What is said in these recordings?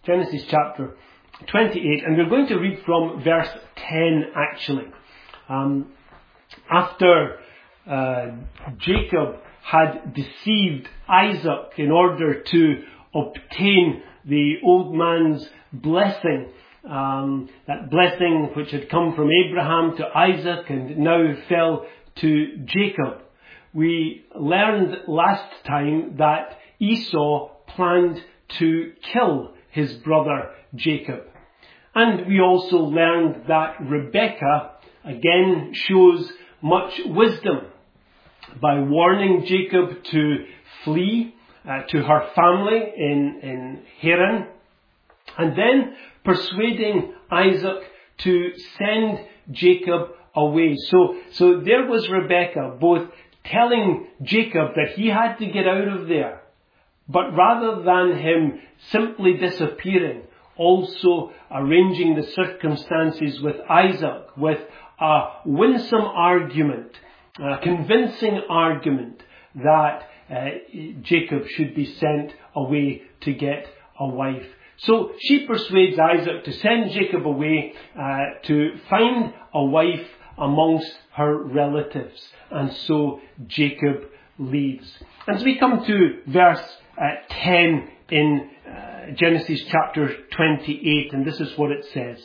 Genesis chapter 28, and we're going to read from verse 10 actually. After Jacob had deceived Isaac in order to obtain the old man's blessing, that blessing which had come from Abraham to Isaac and now fell to Jacob. We learned last time that Esau planned to kill his brother Jacob. And we also learned that Rebekah again shows much wisdom by warning Jacob to flee to her family in Haran, and then persuading Isaac to send Jacob away. So there was Rebekah both telling Jacob that he had to get out of there, but rather than him simply disappearing, also arranging the circumstances with Isaac with a winsome argument, a convincing argument that Jacob should be sent away to get a wife. So she persuades Isaac to send Jacob away to find a wife amongst her relatives. And so Jacob leaves. As we come to verse 10 in Genesis chapter 28, and this is what it says.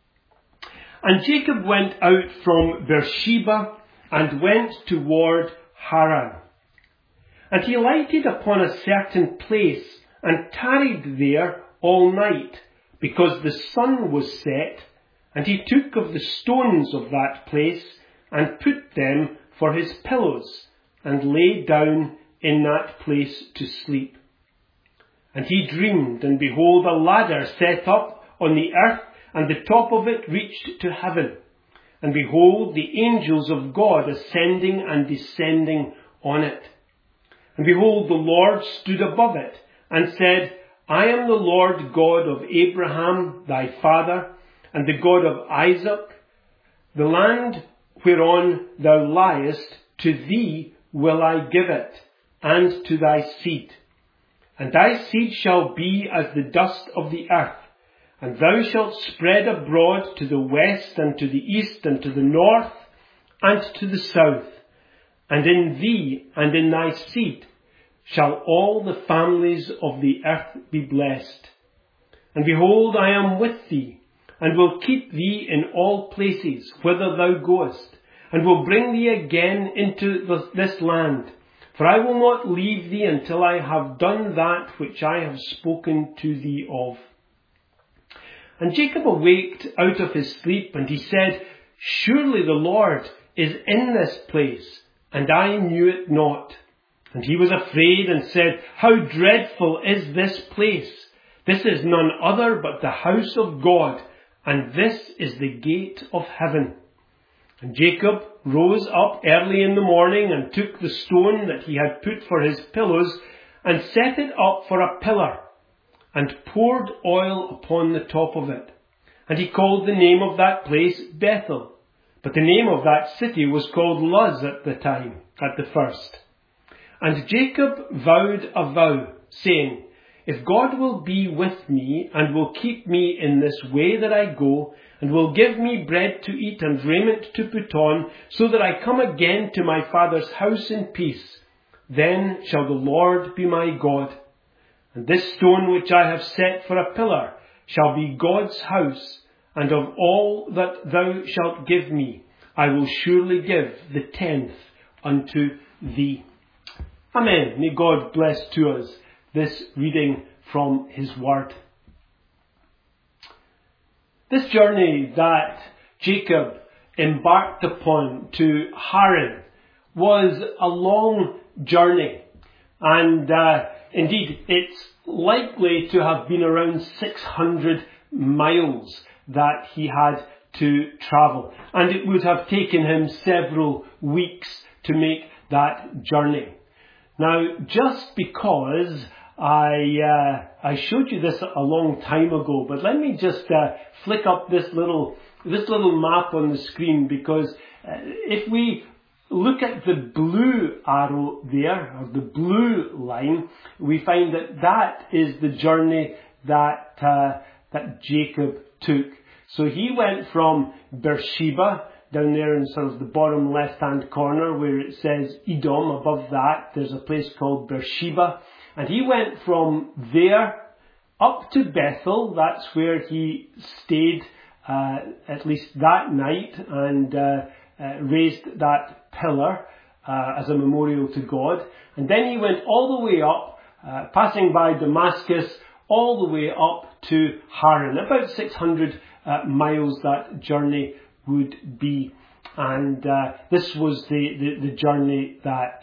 And Jacob went out from Beersheba and went toward Haran. And he lighted upon a certain place and tarried there all night, because the sun was set. And he took of the stones of that place and put them for his pillows, and lay down in that place to sleep. And he dreamed, and behold, a ladder set up on the earth, and the top of it reached to heaven. And behold, the angels of God ascending and descending on it. And behold, the Lord stood above it, and said, I am the Lord God of Abraham thy father, and the God of Isaac. The land whereon thou liest, to thee will I give it, and to thy seed. And thy seed shall be as the dust of the earth, and thou shalt spread abroad to the west, and to the east, and to the north, and to the south. And in thee and in thy seed shall all the families of the earth be blessed. And behold, I am with thee, and will keep thee in all places whither thou goest, and will bring thee again into this land. For I will not leave thee until I have done that which I have spoken to thee of. And Jacob awaked out of his sleep, and he said, Surely the Lord is in this place, and I knew it not. And he was afraid and said, How dreadful is this place! This is none other but the house of God, and this is the gate of heaven. And Jacob rose up early in the morning, and took the stone that he had put for his pillows, and set it up for a pillar, and poured oil upon the top of it. And he called the name of that place Bethel. But the name of that city was called Luz at the first. And Jacob vowed a vow, saying, If God will be with me, and will keep me in this way that I go, and will give me bread to eat and raiment to put on, so that I come again to my father's house in peace, then shall the Lord be my God. And this stone which I have set for a pillar shall be God's house, and of all that thou shalt give me, I will surely give the 10th unto thee. Amen. May God bless to us this reading from his word. This journey that Jacob embarked upon to Haran was a long journey, and indeed it's likely to have been around 600 miles that he had to travel, and it would have taken him several weeks to make that journey. Now, just because I showed you this a long time ago, but let me just flick up this little map on the screen, because if we look at the blue arrow there, or the blue line, we find that is the journey that Jacob took. So he went from Beersheba, down there in sort of the bottom left-hand corner where it says Edom. Above that, there's a place called Beersheba. And he went from there up to Bethel. That's where he stayed at least that night and raised that pillar as a memorial to God. And then he went all the way up, passing by Damascus, all the way up to Haran. About 600 miles that journey would be. And this was the journey that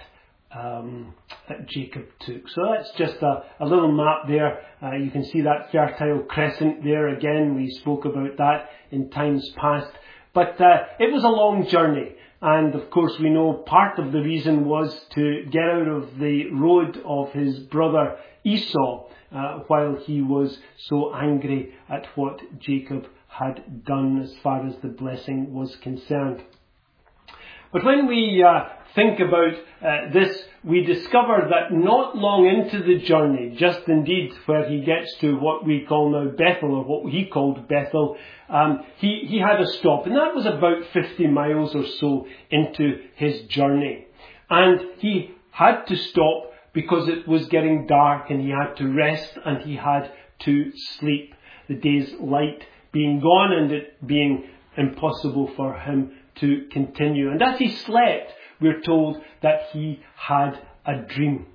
Jacob took. So that's just a little map there. You can see that fertile crescent there again. We spoke about that in times past. But it was a long journey. And of course we know part of the reason was to get out of the road of his brother Esau while he was so angry at what Jacob had done as far as the blessing was concerned. But when we think about this, we discover that not long into the journey, just indeed where he gets to what we call now Bethel, or what he called Bethel, he had a stop. And that was about 50 miles or so into his journey. And he had to stop because it was getting dark and he had to rest and he had to sleep. The day's light being gone and it being impossible for him to continue. And as he slept, we're told that he had a dream.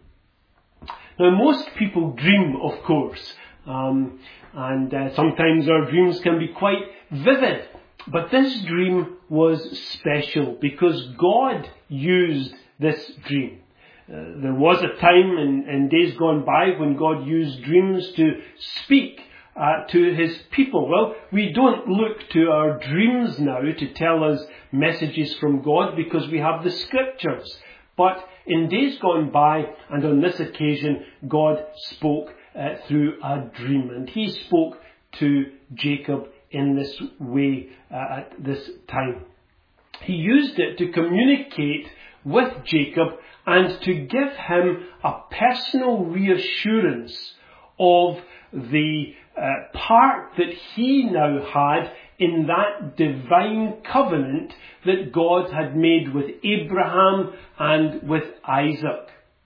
Now, most people dream, of course, and sometimes our dreams can be quite vivid. But this dream was special because God used this dream. There was a time in days gone by when God used dreams to speak to his people. Well, we don't look to our dreams now to tell us messages from God because we have the scriptures. But in days gone by, and on this occasion, God spoke through a dream. And he spoke to Jacob in this way at this time. He used it to communicate with Jacob and to give him a personal reassurance of the part that he now had in that divine covenant that God had made with Abraham and with Isaac.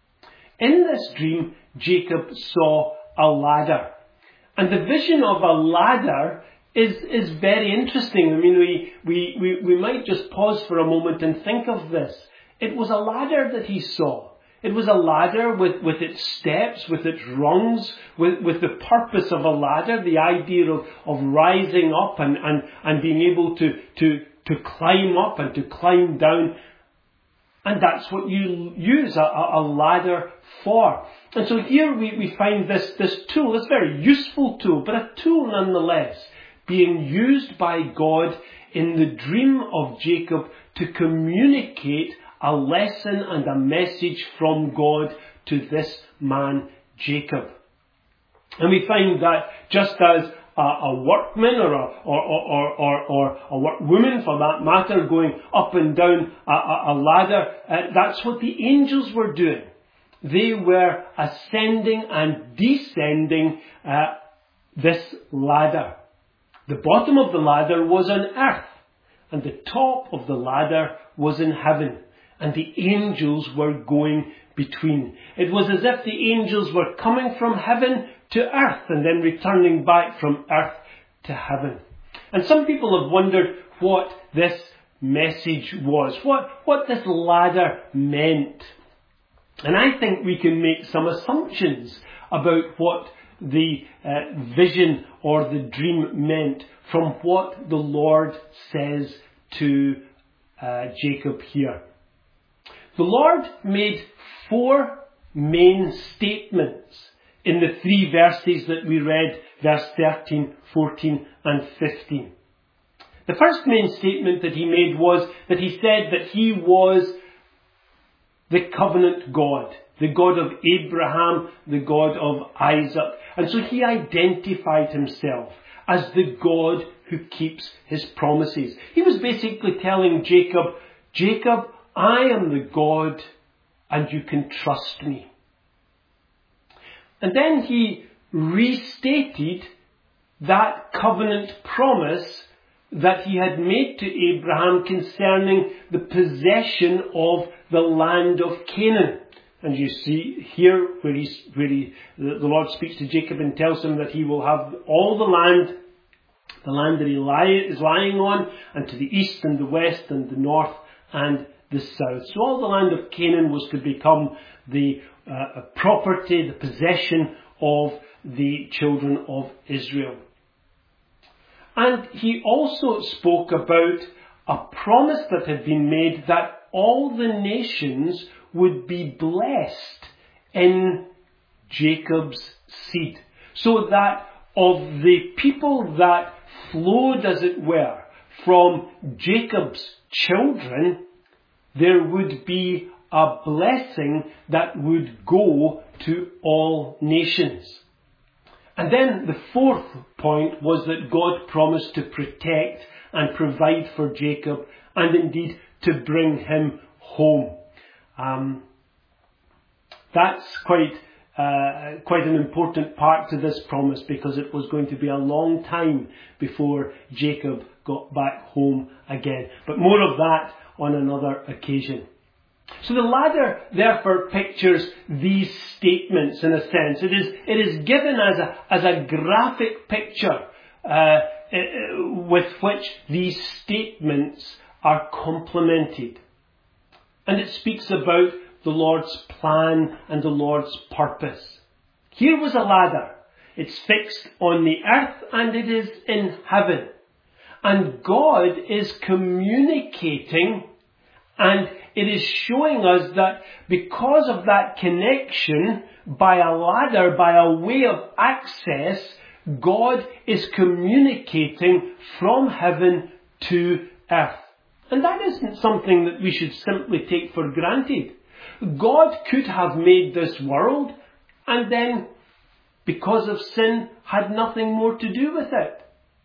In this dream, Jacob saw a ladder. And the vision of a ladder is very interesting. I mean, we might just pause for a moment and think of this. It was a ladder that he saw. It was a ladder with its steps, with its rungs, with the purpose of a ladder, the idea of rising up and being able to climb up and to climb down. And that's what you use a ladder for. And so here we find this tool, this very useful tool, but a tool nonetheless, being used by God in the dream of Jacob to communicate a lesson and a message from God to this man, Jacob. And we find that just as a workman or a workwoman, for that matter, going up and down a ladder, that's what the angels were doing. They were ascending and descending this ladder. The bottom of the ladder was on earth, and the top of the ladder was in heaven. And the angels were going between. It was as if the angels were coming from heaven to earth and then returning back from earth to heaven. And some people have wondered what this message was, what this ladder meant. And I think we can make some assumptions about what the vision or the dream meant from what the Lord says to Jacob here. The Lord made 4 main statements in the 3 verses that we read, verse 13, 14 and 15. The first main statement that he made was that he said that he was the covenant God, the God of Abraham, the God of Isaac. And so he identified himself as the God who keeps his promises. He was basically telling Jacob, Jacob, I am the God and you can trust me. And then he restated that covenant promise that he had made to Abraham concerning the possession of the land of Canaan. And you see here where the Lord speaks to Jacob and tells him that he will have all the land that he is lying on, and to the east and the west and the north and the south. So all the land of Canaan was to become the property, the possession of the children of Israel. And he also spoke about a promise that had been made that all the nations would be blessed in Jacob's seed. So that of the people that flowed, as it were, from Jacob's children, there would be a blessing that would go to all nations. And then the fourth point was that God promised to protect and provide for Jacob, and indeed to bring him home. That's quite an important part to this promise, because it was going to be a long time before Jacob got back home again. But more of that on another occasion. So the ladder therefore pictures these statements in a sense. It is given as a graphic picture with which these statements are complemented. And it speaks about the Lord's plan and the Lord's purpose. Here was a ladder. It's fixed on the earth and it is in heaven. And God is communicating, and it is showing us that because of that connection by a ladder, by a way of access, God is communicating from heaven to earth. And that isn't something that we should simply take for granted. God could have made this world and then, because of sin, had nothing more to do with it.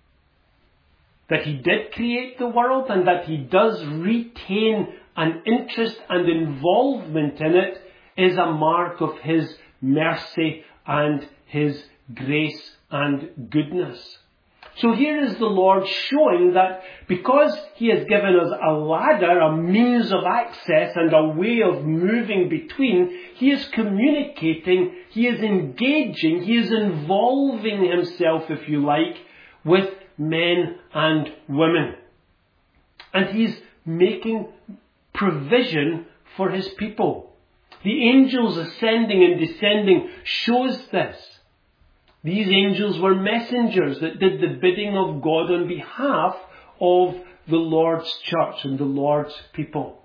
That he did create the world and that he does retain an interest and involvement in it is a mark of his mercy and his grace and goodness. So here is the Lord showing that because he has given us a ladder, a means of access and a way of moving between, he is communicating, he is engaging, he is involving himself, if you like, with men and women. And he's making provision for his people. The angels ascending and descending shows this. These angels were messengers that did the bidding of God on behalf of the Lord's church and the Lord's people.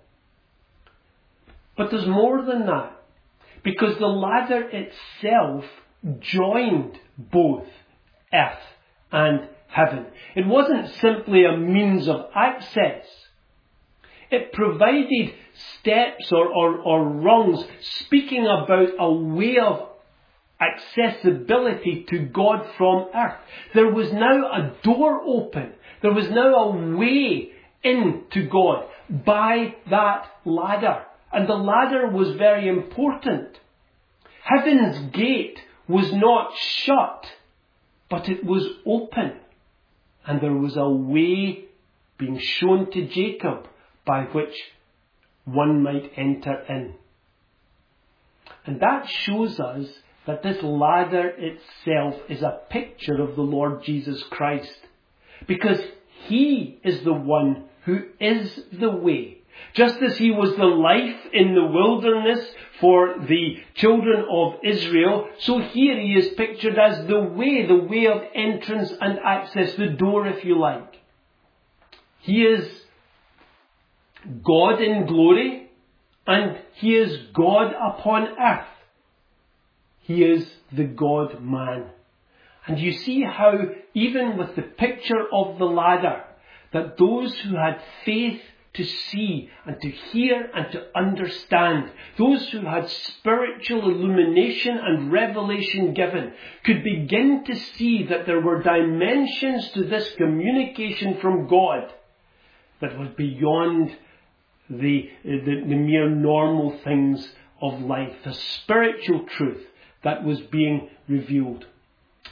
But there's more than that, because the ladder itself joined both earth and heaven. It wasn't simply a means of access. It provided steps or rungs speaking about a way of accessibility to God from earth. There was now a door open. There was now a way in to God by that ladder. And the ladder was very important. Heaven's gate was not shut, but it was open. And there was a way being shown to Jacob by which one might enter in. And that shows us that this ladder itself is a picture of the Lord Jesus Christ. Because he is the one who is the way. Just as he was the life in the wilderness for the children of Israel, so here he is pictured as the way of entrance and access, the door, if you like. He is God in glory, and he is God upon earth. He is the God-man. And you see how, even with the picture of the ladder, that those who had faith to see and to hear and to understand, those who had spiritual illumination and revelation given, could begin to see that there were dimensions to this communication from God that was beyond the mere normal things of life, the spiritual truth that was being revealed.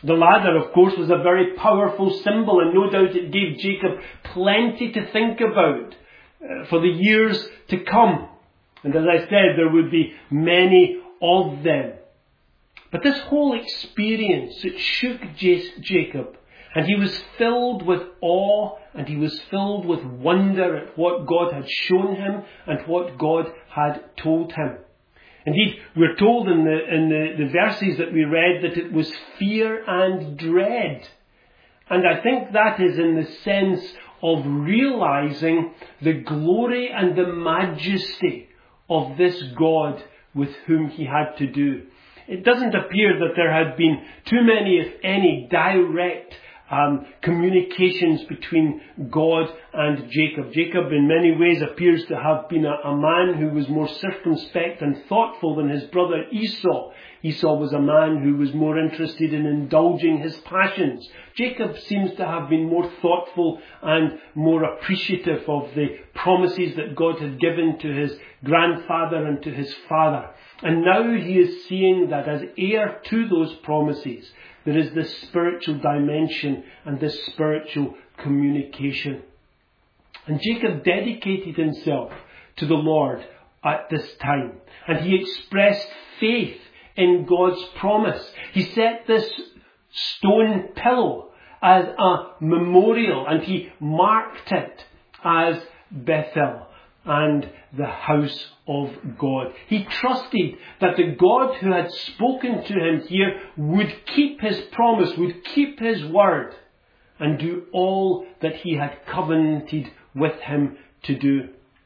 The ladder, of course, was a very powerful symbol, and no doubt it gave Jacob plenty to think about for the years to come. And as I said, there would be many of them. But this whole experience, it shook Jacob, and he was filled with awe, and he was filled with wonder at what God had shown him and what God had told him. Indeed, we're told in the verses that we read that it was fear and dread. And I think that is in the sense of realizing the glory and the majesty of this God with whom he had to do. It doesn't appear that there had been too many, if any, direct communications between God and Jacob. Jacob in many ways appears to have been a man who was more circumspect and thoughtful than his brother Esau. Esau was a man who was more interested in indulging his passions. Jacob seems to have been more thoughtful and more appreciative of the promises that God had given to his grandfather and to his father. And now he is seeing that as heir to those promises, there is this spiritual dimension and this spiritual communication. And Jacob dedicated himself to the Lord at this time. And he expressed faith in God's promise. He set this stone pillow as a memorial, and he marked it as Bethel and the house of God. He trusted that the God who had spoken to him here would keep his promise, would keep his word, and do all that he had covenanted with him to do.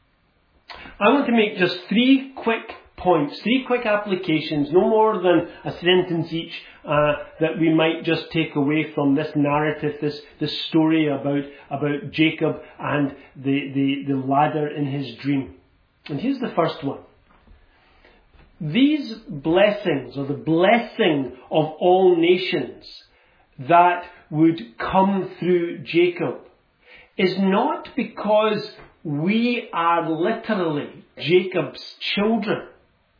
I want to make just 3 quick points, 3 quick applications, no more than a sentence each, that we might just take away from this narrative, this story about Jacob and the ladder in his dream. And here's the first one. These blessings, or the blessing of all nations that would come through Jacob, is not because we are literally Jacob's children,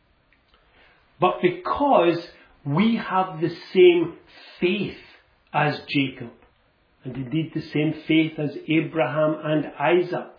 but because we have the same faith as Jacob, and indeed the same faith as Abraham and Isaac.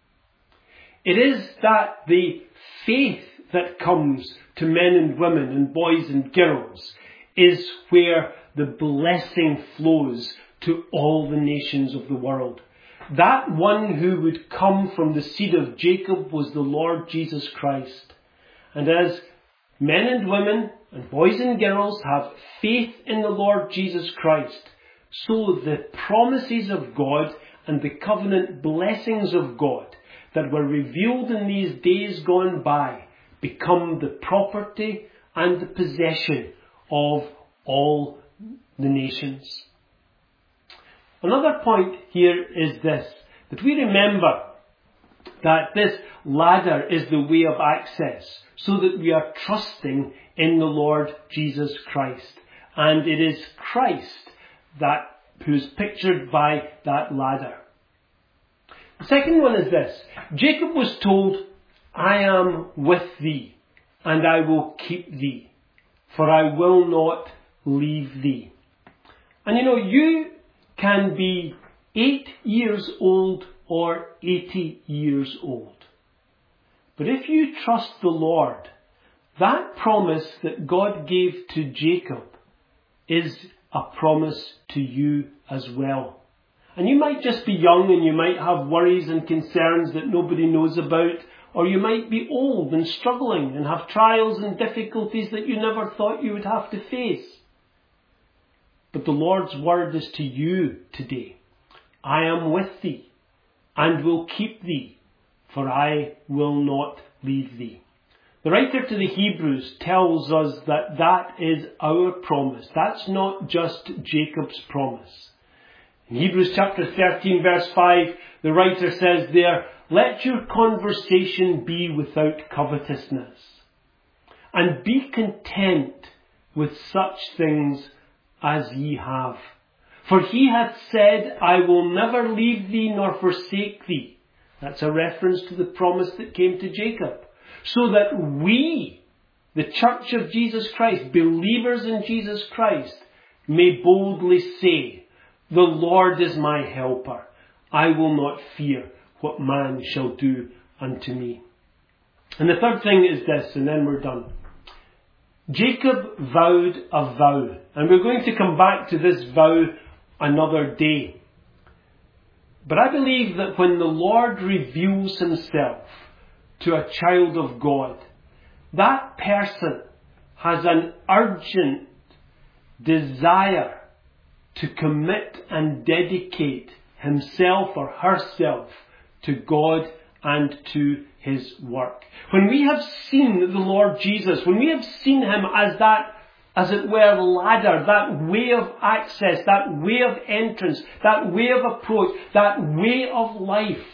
It is that the faith that comes to men and women and boys and girls is where the blessing flows to all the nations of the world. That one who would come from the seed of Jacob was the Lord Jesus Christ. And as men and women and boys and girls have faith in the Lord Jesus Christ, so the promises of God and the covenant blessings of God that were revealed in these days gone by become the property and the possession of all the nations. Another point here is this, that we remember that this ladder is the way of access, so that we are trusting in the Lord Jesus Christ. And it is Christ who is pictured by that ladder. The second one is this. Jacob was told, I am with thee, and I will keep thee, for I will not leave thee. And you can be 8 years old or 80 years old. But if you trust the Lord, that promise that God gave to Jacob is a promise to you as well. And you might just be young and you might have worries and concerns that nobody knows about, or you might be old and struggling and have trials and difficulties that you never thought you would have to face. But the Lord's word is to you today. I am with thee and will keep thee, for I will not leave thee. The writer to the Hebrews tells us that that is our promise. That's not just Jacob's promise. In Hebrews chapter 13 verse 5, the writer says there, let your conversation be without covetousness, and be content with such things as ye have. For he hath said, I will never leave thee nor forsake thee. That's a reference to the promise that came to Jacob. So that we, the church of Jesus Christ, believers in Jesus Christ, may boldly say, "The Lord is my helper. I will not fear what man shall do unto me." And the third thing is this, and then we're done. Jacob vowed a vow, and we're going to come back to this vow another day. But I believe that when the Lord reveals himself to a child of God, that person has an urgent desire to commit and dedicate himself or herself to God and to his work. When we have seen the Lord Jesus, when we have seen him as that, as it were, ladder, that way of access, that way of entrance, that way of approach, that way of life,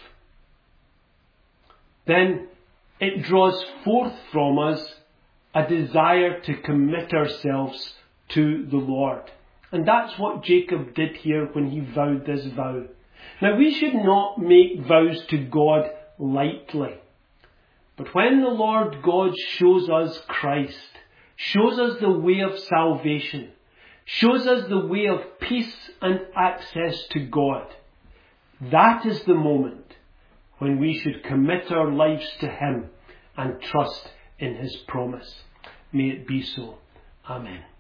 then it draws forth from us a desire to commit ourselves to the Lord. And that's what Jacob did here when he vowed this vow. Now, we should not make vows to God lightly. But when the Lord God shows us Christ, shows us the way of salvation, shows us the way of peace and access to God, that is the moment when we should commit our lives to him and trust in his promise. May it be so. Amen.